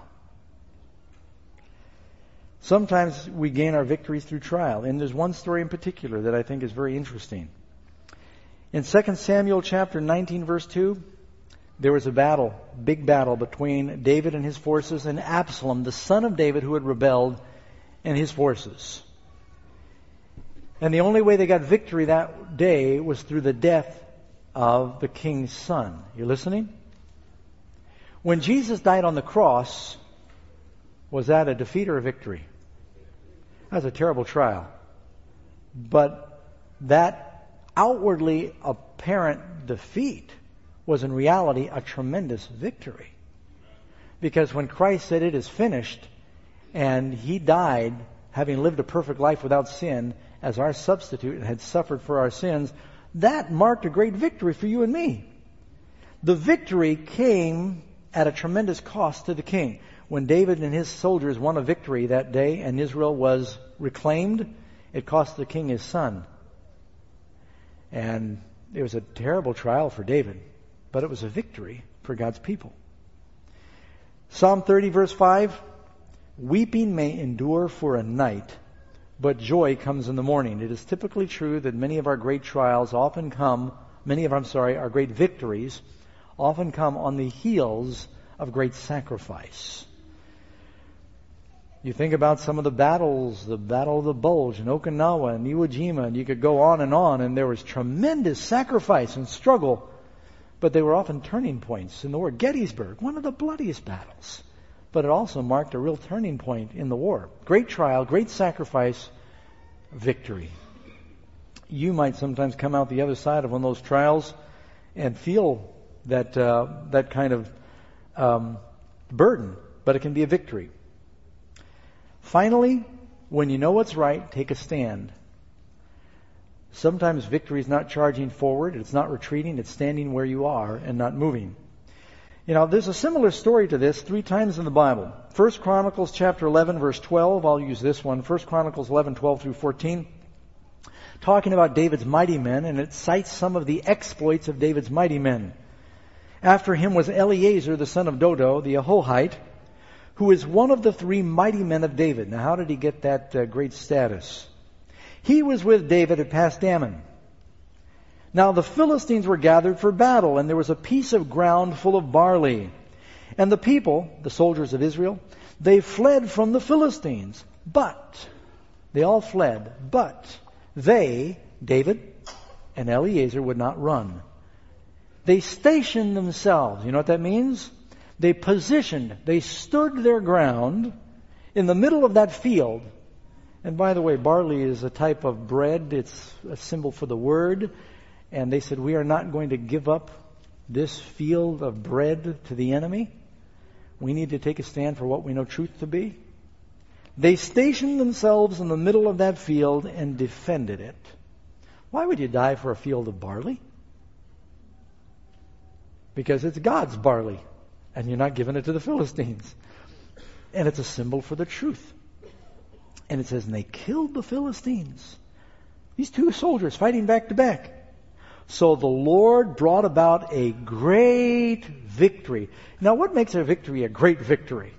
Sometimes we gain our victories through trial. And there's one story in particular that I think is very interesting. In Second Samuel chapter nineteen, verse two, there was a battle, big battle between David and his forces and Absalom, the son of David who had rebelled, and his forces. And the only way they got victory that day was through the death of the king's son. You listening? When Jesus died on the cross, was that a defeat or a victory? That was a terrible trial. But that outwardly apparent defeat was in reality a tremendous victory. Because when Christ said it is finished, and He died having lived a perfect life without sin as our substitute and had suffered for our sins, that marked a great victory for you and me. The victory came at a tremendous cost to the king. When David and his soldiers won a victory that day and Israel was reclaimed, it cost the king his son. And it was a terrible trial for David, but it was a victory for God's people. Psalm thirty, verse five, weeping may endure for a night, but joy comes in the morning. It is typically true that many of our great trials often come, many of, I'm sorry, our great victories often come on the heels of great sacrifice. You think about some of the battles, the Battle of the Bulge in Okinawa and Iwo Jima, and you could go on and on, and there was tremendous sacrifice and struggle, but they were often turning points in the war. Gettysburg, one of the bloodiest battles, but it also marked a real turning point in the war. Great trial, great sacrifice, victory. You might sometimes come out the other side of one of those trials and feel that uh, that kind of um, burden, but it can be a victory. Finally, when you know what's right, take a stand. Sometimes victory is not charging forward, it's not retreating, it's standing where you are and not moving. You know, there's a similar story to this three times in the Bible. First Chronicles chapter eleven, verse twelve, I'll use this one. First Chronicles eleven, twelve through fourteen. Talking about David's mighty men, and it cites some of the exploits of David's mighty men. After him was Eleazar, the son of Dodo, the Ahohite, who is one of the three mighty men of David. Now, how did he get that uh, great status? He was with David at Pasdammon. Now, the Philistines were gathered for battle, and there was a piece of ground full of barley. And the people, the soldiers of Israel, they fled from the Philistines. But, they all fled, but they, David and Eleazar, would not run. They stationed themselves. You know what that means? They positioned, they stood their ground In the middle of that field, and by the way, barley is a type of bread. It's a symbol for the word. And they said, we are not going to give up this field of bread to the enemy. We need to take a stand for what we know truth to be. They stationed themselves in the middle of that field and defended it. Why would you die for a field of barley? Because it's God's barley, and you're not giving it to the Philistines. And it's a symbol for the truth. And it says, and they killed the Philistines. These two soldiers fighting back to back. So the Lord brought about a great victory. Now, what makes a victory a great victory?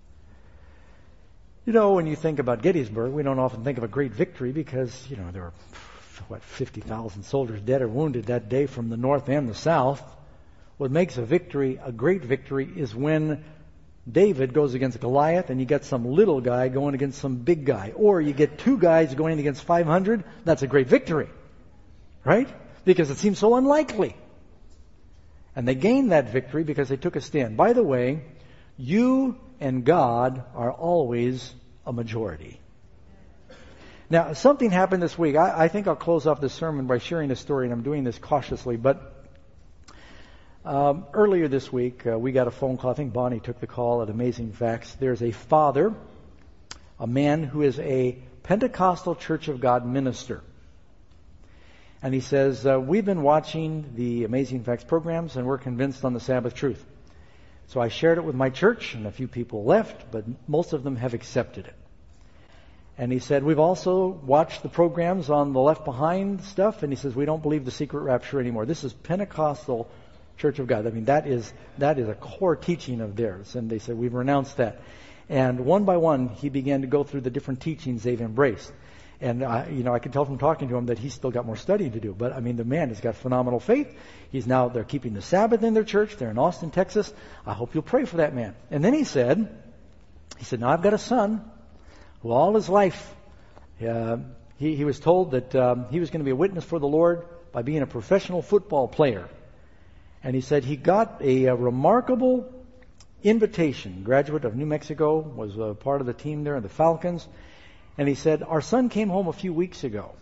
You know, when you think about Gettysburg, we don't often think of a great victory because, you know, there were, what, fifty thousand soldiers dead or wounded that day from the north and the south. What makes a victory a great victory is when David goes against Goliath and you get some little guy going against some big guy. Or you get two guys going against five hundred. That's a great victory. Right? Because it seems so unlikely. And they gained that victory because they took a stand. By the way, you and God are always a majority. Now, something happened this week. I, I think I'll close off this sermon by sharing a story, and I'm doing this cautiously. But um, earlier this week, uh, we got a phone call. I think Bonnie took the call at Amazing Facts. There's a father, a man who is a Pentecostal Church of God minister. And he says, uh, we've been watching the Amazing Facts programs, and we're convinced on the Sabbath truth. So I shared it with my church, and a few people left, but most of them have accepted it. And he said, we've also watched the programs on the Left Behind stuff, and he says, we don't believe the secret rapture anymore. This is Pentecostal Church of God. I mean, that is that is a core teaching of theirs. And they said, we've renounced that. And one by one, he began to go through the different teachings they've embraced. And, uh, you know, I can tell from talking to him that he's still got more studying to do. But, I mean, the man has got phenomenal faith. He's now, they're keeping the Sabbath in their church. They're in Austin, Texas. I hope you'll pray for that man. And then he said, he said, now I've got a son who all his life, uh, he, he was told that um, he was going to be a witness for the Lord by being a professional football player. And he said he got a, a remarkable invitation. Graduate of New Mexico, was a part of the team there, the Falcons. And he said, our son came home a few weeks ago.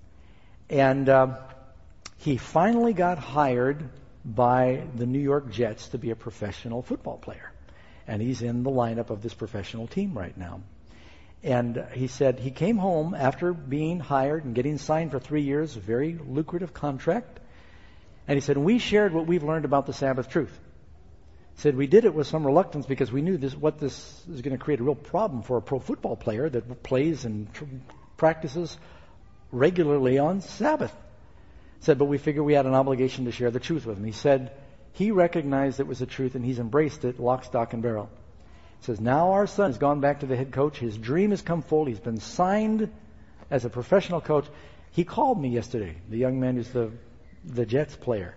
And uh, he finally got hired by the New York Jets to be a professional football player. And he's in the lineup of this professional team right now. And he said he came home after being hired and getting signed for three years, a very lucrative contract. And he said, we shared what we've learned about the Sabbath truth. He said, we did it with some reluctance because we knew this, what this is going to create a real problem for a pro football player that plays and tr- practices regularly on Sabbath. He said, but we figured we had an obligation to share the truth with him. He said he recognized it was the truth and he's embraced it lock, stock, and barrel. He says, now our son has gone back to the head coach. His dream has come full. He's been signed as a professional coach. He called me yesterday, the young man who's the, the Jets player.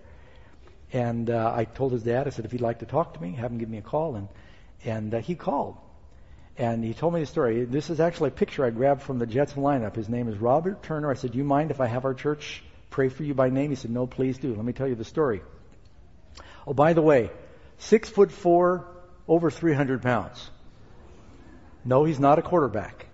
And uh, I told his dad, I said, if he'd like to talk to me, have him give me a call. And and uh, he called. And he told me the story. This is actually a picture I grabbed from the Jets lineup. His name is Robert Turner. I said, do you mind if I have our church pray for you by name? He said, no, please do. Let me tell you the story. Oh, by the way, six foot four, over three hundred pounds. No, he's not a quarterback.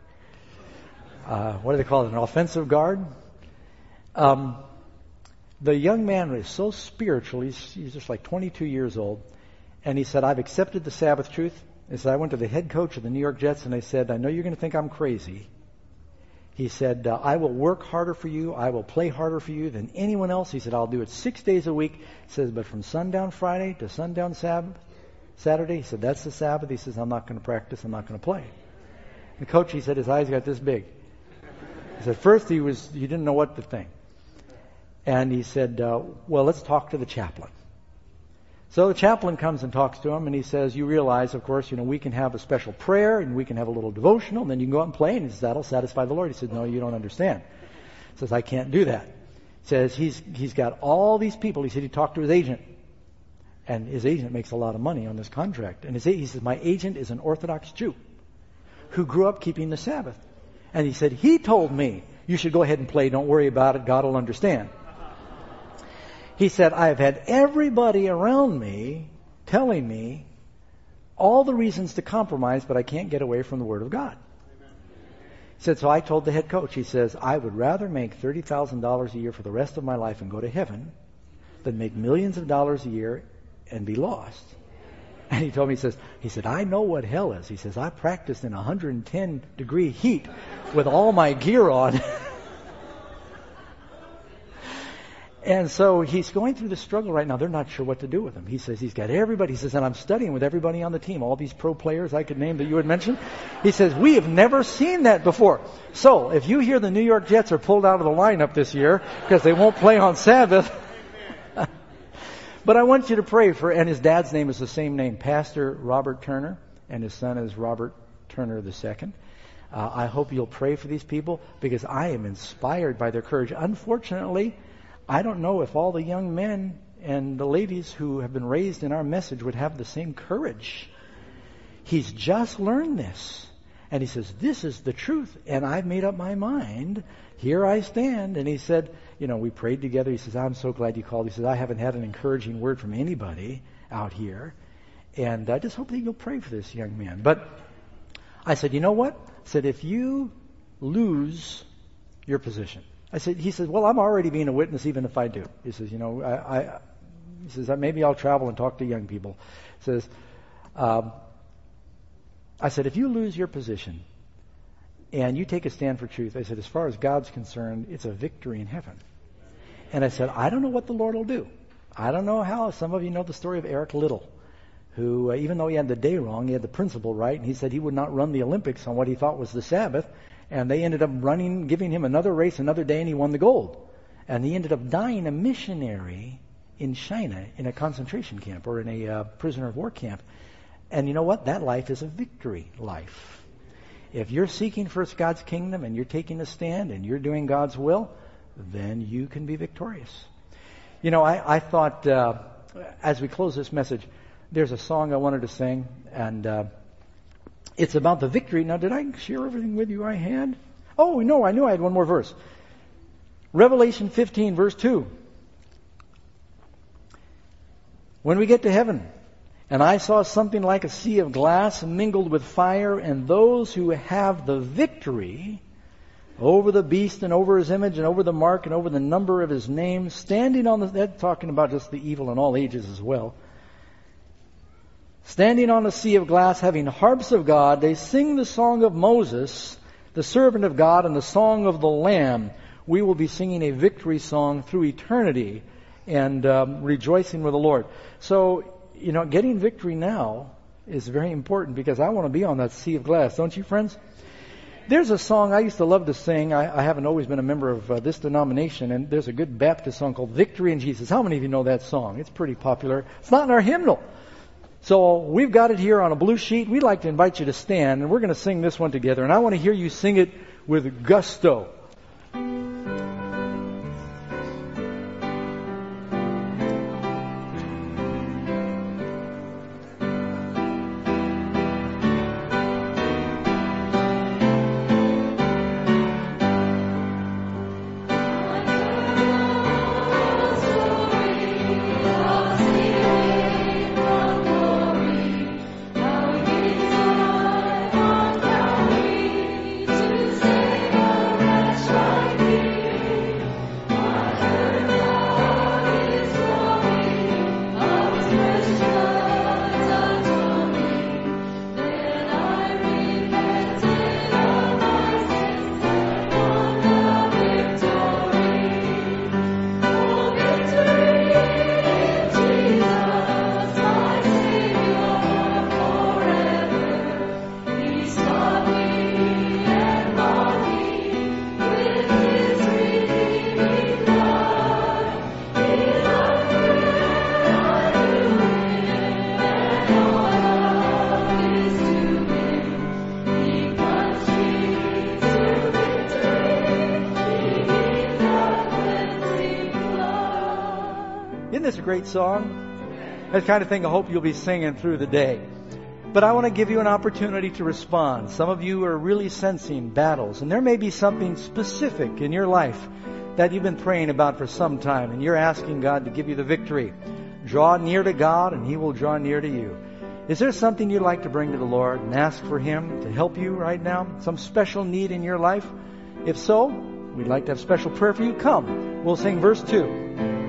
Uh, what do they call it? An offensive guard? Um... The young man is so spiritual. He's, he's just like twenty-two years old. And he said, I've accepted the Sabbath truth. He said, I went to the head coach of the New York Jets and I said, I know you're going to think I'm crazy. He said, uh, I will work harder for you. I will play harder for you than anyone else. He said, I'll do it six days a week. He says, but from sundown Friday to sundown Sabbath, Saturday, he said, that's the Sabbath. He says, I'm not going to practice. I'm not going to play. The coach, he said, his eyes got this big. He said, first he was, he didn't know what to think. And he said, uh, well, let's talk to the chaplain. So the chaplain comes and talks to him, and he says, you realize, of course, you know, we can have a special prayer, and we can have a little devotional, and then you can go out and play, and he says, that'll satisfy the Lord. He said, no, you don't understand. He says, I can't do that. He says, he's he's got all these people. He said he talked to his agent, and his agent makes a lot of money on this contract. And his, he says, my agent is an Orthodox Jew who grew up keeping the Sabbath. And he said, he told me, you should go ahead and play. Don't worry about it. God will understand. He said, I've had everybody around me telling me all the reasons to compromise, but I can't get away from the Word of God. He said, so I told the head coach, he says, I would rather make thirty thousand dollars a year for the rest of my life and go to heaven than make millions of dollars a year and be lost. And he told me, he says, he said, I know what hell is. He says, I practiced in one hundred ten degree heat with all my gear on. And so he's going through the struggle right now. They're not sure what to do with him. He says he's got everybody. He says, and I'm studying with everybody on the team, all these pro players I could name that you had mentioned. He says, we have never seen that before. So if you hear the New York Jets are pulled out of the lineup this year because they won't play on Sabbath, but I want you to pray for, and his dad's name is the same name, Pastor Robert Turner, and his son is Robert Turner the Second. Uh, I hope you'll pray for these people because I am inspired by their courage. Unfortunately, I don't know if all the young men and the ladies who have been raised in our message would have the same courage. He's just learned this. And he says, this is the truth. And I've made up my mind. Here I stand. And he said, you know, we prayed together. He says, I'm so glad you called. He says, I haven't had an encouraging word from anybody out here. And I just hope that you'll pray for this young man. But I said, you know what? I said, if you lose your position. I said, he says, well, I'm already being a witness even if I do. He says, you know, I, I he says, maybe I'll travel and talk to young people. He says, um, I said, if you lose your position and you take a stand for truth, I said, as far as God's concerned, it's a victory in heaven. And I said, I don't know what the Lord will do. I don't know how. Some of you know the story of Eric Liddell, who, uh, even though he had the day wrong, he had the principle right, and he said he would not run the Olympics on what he thought was the Sabbath. And they ended up running, giving him another race, another day, and he won the gold. And he ended up dying a missionary in China in a concentration camp or in a uh, prisoner of war camp. And you know what? That life is a victory life. If you're seeking first God's kingdom and you're taking a stand and you're doing God's will, then you can be victorious. You know, I, I thought uh, as we close this message, there's a song I wanted to sing, and uh, it's about the victory. Now, did I share everything with you I had? Oh, no, I knew I had one more verse. Revelation fifteen, verse two. When we get to heaven, and I saw something like a sea of glass mingled with fire, and those who have the victory over the beast and over his image and over the mark and over the number of his name, standing on the, that's talking about just the evil in all ages as well. Standing on a sea of glass, having harps of God, they sing the song of Moses, the servant of God, and the song of the Lamb. We will be singing a victory song through eternity and um, rejoicing with the Lord. So, you know, getting victory now is very important because I want to be on that sea of glass, don't you, friends? There's a song I used to love to sing. I, I haven't always been a member of uh, this denomination, and there's a good Baptist song called Victory in Jesus. How many of you know that song? It's pretty popular. It's not in our hymnal. So we've got it here on a blue sheet. We'd like to invite you to stand, and we're going to sing this one together. And I want to hear you sing it with gusto. Isn't this a great song? That kind of thing I hope you'll be singing through the day. But I want to give you an opportunity to respond. Some of you are really sensing battles, and there may be something specific in your life that you've been praying about for some time, and you're asking God to give you the victory. Draw near to God, and He will draw near to you. Is there something you'd like to bring to the Lord and ask for Him to help you right now? Some special need in your life? If so, we'd like to have special prayer for you. Come. We'll sing verse two.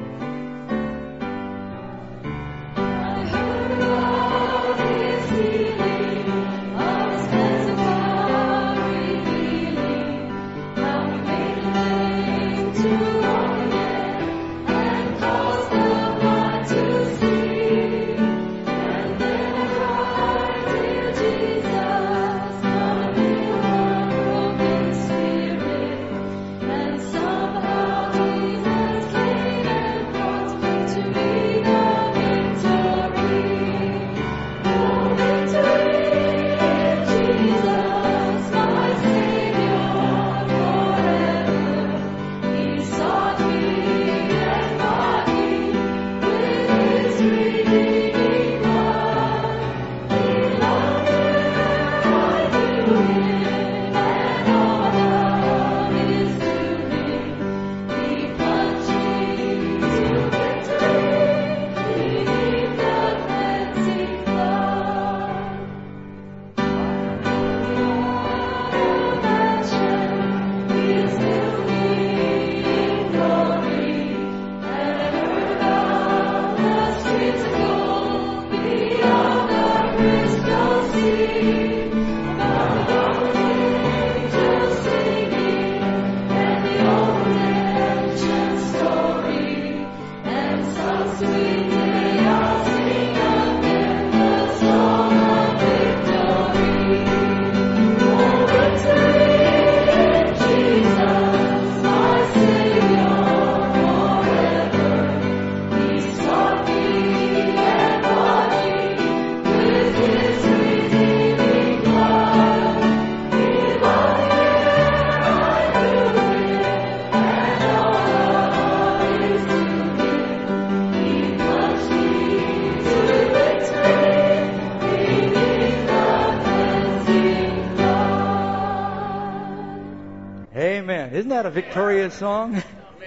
Isn't that a victorious song?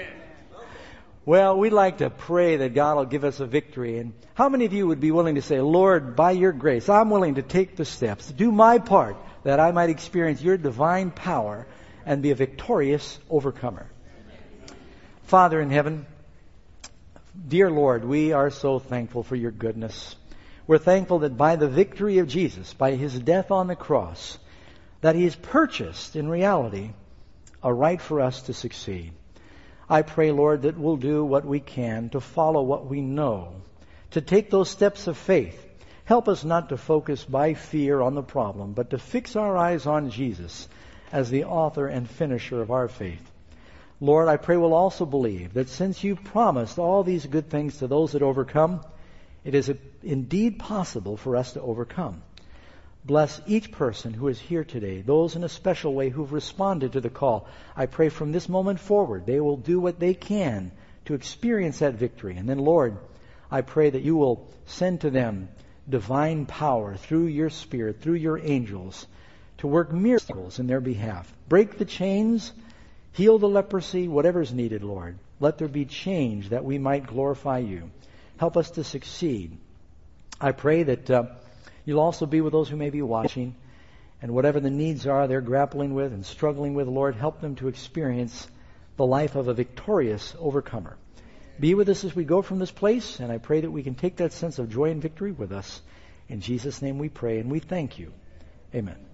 Well, we'd like to pray that God will give us a victory. And how many of you would be willing to say, Lord, by your grace, I'm willing to take the steps, to do my part, that I might experience your divine power and be a victorious overcomer? Father in heaven, dear Lord, we are so thankful for your goodness. We're thankful that by the victory of Jesus, by his death on the cross, that he has purchased, in reality, a right for us to succeed. I pray, Lord, that we'll do what we can to follow what we know, to take those steps of faith. Help us not to focus by fear on the problem, but to fix our eyes on Jesus as the author and finisher of our faith. Lord, I pray we'll also believe that since you've promised all these good things to those that overcome, it is indeed possible for us to overcome. Bless each person who is here today, those in a special way who've responded to the call. I pray from this moment forward they will do what they can to experience that victory. And then, Lord, I pray that you will send to them divine power through your Spirit, through your angels, to work miracles in their behalf. Break the chains, heal the leprosy, whatever's needed, Lord. Let there be change that we might glorify you. Help us to succeed. I pray that uh, you'll also be with those who may be watching, and whatever the needs are they're grappling with and struggling with, Lord, help them to experience the life of a victorious overcomer. Be with us as we go from this place, and I pray that we can take that sense of joy and victory with us. In Jesus' name we pray, and we thank you. Amen.